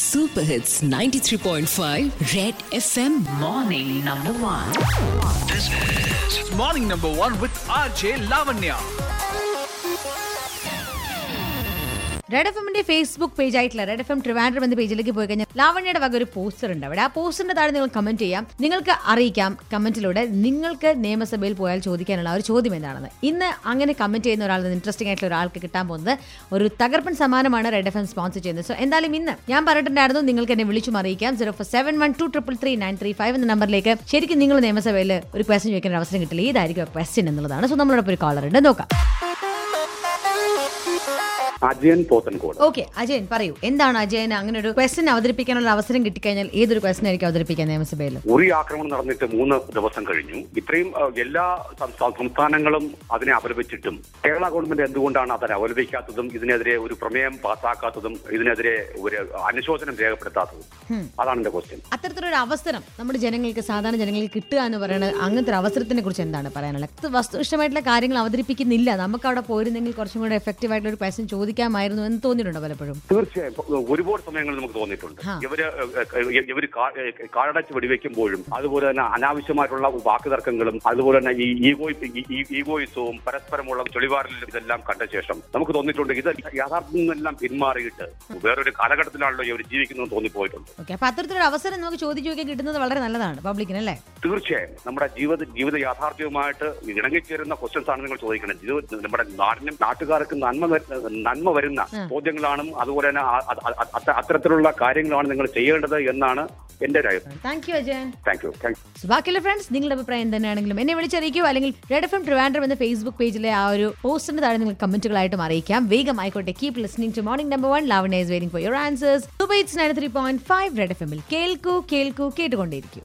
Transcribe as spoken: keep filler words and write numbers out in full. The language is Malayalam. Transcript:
Super Hits ninety-three point five Red F M Morning Number One. This is Morning Number One with R J Lavanya. Red F എമ്മിന്റെ ഫേസ്ബുക്ക് പേജ് ആയിട്ടുള്ള റെഡ് എഫ് എം ട്രിവാൻഡ്രം എന്ന പേജിലേക്ക് പോയി കഴിഞ്ഞാൽ ലാവണ്യയുടെ വക ഒരു പോസ്റ്റർ ഉണ്ട്. അവിടെ ആ പോസ്റ്ററിന്റെ താഴെ നിങ്ങൾ കമന്റ് ചെയ്യാം. നിങ്ങൾക്ക് അറിയിക്കാം കമന്റിലൂടെ നിങ്ങൾക്ക് നിയമസഭയിൽ പോയാൽ ചോദിക്കാനുള്ള ഒരു ചോദ്യം എന്താണെന്ന്. ഇന്ന് അങ്ങനെ കമന്റ് ചെയ്യുന്ന ഒരാൾ ഇൻട്രസ്റ്റിംഗ് ആയിട്ടുള്ള ഒരാൾക്ക് കിട്ടാൻ പോകുന്നത് ഒരു തകർപ്പൻ സമ്മാനമാണ് റെഡ് എഫ് എം സ്പോൺസർ ചെയ്യുന്നത്. സോ എന്തായാലും ഇന്ന് ഞാൻ പറഞ്ഞിട്ടുണ്ടായിരുന്നു നിങ്ങൾക്ക് എന്നെ വിളിച്ചും അറിയിക്കാം. Zero four seven one two triple three nine three five എന്ന നമ്പറിലേക്ക്. ശരിക്കും നിങ്ങൾ നിയമസഭയിൽ ഒരു ക്വസ്റ്റ്യൻ ചോദിക്കാൻ അവസരം കിട്ടില്ല. ഏതായിരിക്കും ക്വസ്റ്റ്യൻ എന്നുള്ളതാണ്. സോ നമ്മളോടൊപ്പം ഒരു കോളർ ഉണ്ട്, നോക്കാം. അജയൻ പോത്തൻകോട്. ഓക്കെ അജയൻ പറയൂ, എന്താണ് അജയൻ അങ്ങനെ ഒരു ക്വസ്റ്റ്യൻ അവതരിപ്പിക്കാനുള്ള അവസരം കിട്ടിക്കഴിഞ്ഞാൽ ഏതൊരു ക്വസ്റ്റ്യൻ ആയിരിക്കും അവതരിപ്പിക്കാൻ നിയമസഭയിൽ? ഉറി ആക്രമണം നടന്നിട്ട് മൂന്ന് ദിവസം കഴിഞ്ഞു. ഇത്രയും എല്ലാ സംസ്ഥാനങ്ങളും അതിനെ അപലപിച്ചിട്ടും കേരള ഗവൺമെന്റ് എന്തുകൊണ്ടാണ് അതിനെ അപലപിക്കാത്തതും ഇതിനെതിരെ ഒരു പ്രമേയം പാസ്സാക്കാത്തതും ഇതിനെതിരെ ഒരു അനുശോചനം രേഖപ്പെടുത്താത്തതും? അതാണ് എന്റെ ക്വസ്റ്റ്യൻ. അത്തരത്തിലൊരു അവസരം നമ്മുടെ ജനങ്ങൾക്ക്, സാധാരണ ജനങ്ങൾക്ക് കിട്ടുക എന്ന് പറയുന്നത് അങ്ങനത്തെ ഒരു അവസരത്തിനെ കുറിച്ച് എന്താണ് പറയാനുള്ളത്? വസ്തുനിഷ്ഠമായിട്ടുള്ള കാര്യങ്ങൾ അവതരിപ്പിക്കുന്നില്ല. നമുക്ക് അവിടെ പോയിരുന്നെങ്കിൽ കുറച്ചും കൂടെ എഫക്റ്റീവ് ആയിട്ടുള്ള ഒരു ക്വസ്റ്റ്യൻ ചോദിക്കാമായിരുന്നു എന്ന് തോന്നിയിട്ടുണ്ടോ പലപ്പോഴും? തീർച്ചയായും ഒരുപാട് സമയങ്ങളിൽ നമുക്ക് തോന്നിയിട്ടുണ്ട്. ഇവര് ഇവര് കാടടച്ച് വെടിവെക്കുമ്പോഴും അതുപോലെ തന്നെ അനാവശ്യമായിട്ടുള്ള വാക്കുതർക്കങ്ങളും അതുപോലെ തന്നെ ഈ ഈഗോ ഈഗോയിസവും പരസ്പരമുള്ള ചെളിവാറിലും ഇതെല്ലാം കണ്ട ശേഷം നമുക്ക് തോന്നിയിട്ടുണ്ട് ഇത് യാഥാർത്ഥ്യത്തിൽ നിന്നെല്ലാം പിന്മാറിയിട്ട് വേറൊരു കാലഘട്ടത്തിലാണല്ലോ ഇവർ ജീവിക്കുന്നത് തോന്നിപ്പോയിട്ടുണ്ട്. ഓക്കെ, അപ്പൊ അത്തരത്തിലൊരു അവസരം നമുക്ക് ചോദിച്ചു നോക്കിയാൽ കിട്ടുന്നത് വളരെ നല്ലതാണ് പബ്ലിക്കിന്, അല്ലേ? തീർച്ചയായും നമ്മുടെ ജീവിത ജീവിത യാഥാർത്ഥ്യവുമായിട്ട് ഇണങ്ങിച്ചേരുന്ന ക്വസ്റ്റ്യൻസ് ആണ് നിങ്ങൾ ചോദിക്കുന്നത്. ഇത് നമ്മുടെ നാടിനും നാട്ടുകാർക്ക് നന്മ നന്മ വരുന്ന ചോദ്യങ്ങളാണ്, അതുപോലെ തന്നെ അത്തരത്തിലുള്ള കാര്യങ്ങളാണ് നിങ്ങൾ ചെയ്യേണ്ടത് എന്നാണ് എന്റെ ഒരു അഭിപ്രായം. Thank you Ajayan. Thank you thank you. ബാക്കിയുള്ള ഫ്രണ്ട്സ് നിങ്ങളുടെ അഭിപ്രായം തന്നെയാണെങ്കിലും എന്നെ വിളിച്ചറിയിക്കൂ, അല്ലെങ്കിൽ റെഡ് എഫ് എം ട്രിവാൻഡ്രം എന്ന ഫേസ്ബുക്ക് പേജിലെ ആ ഒരു പോസ്റ്റിന് താഴെ നിങ്ങൾ കമന്റുകളായിട്ടും അറിയിക്കാം. വേഗം ആയിക്കോട്ടെ. Keep listening to morning number one. Lavanya is waiting for your answers. Super hits ninety three point five red F എമ്മിൽ കേൾക്കൂ കേൾക്കൂ കേട്ടുകൊണ്ടേയിരിക്കും.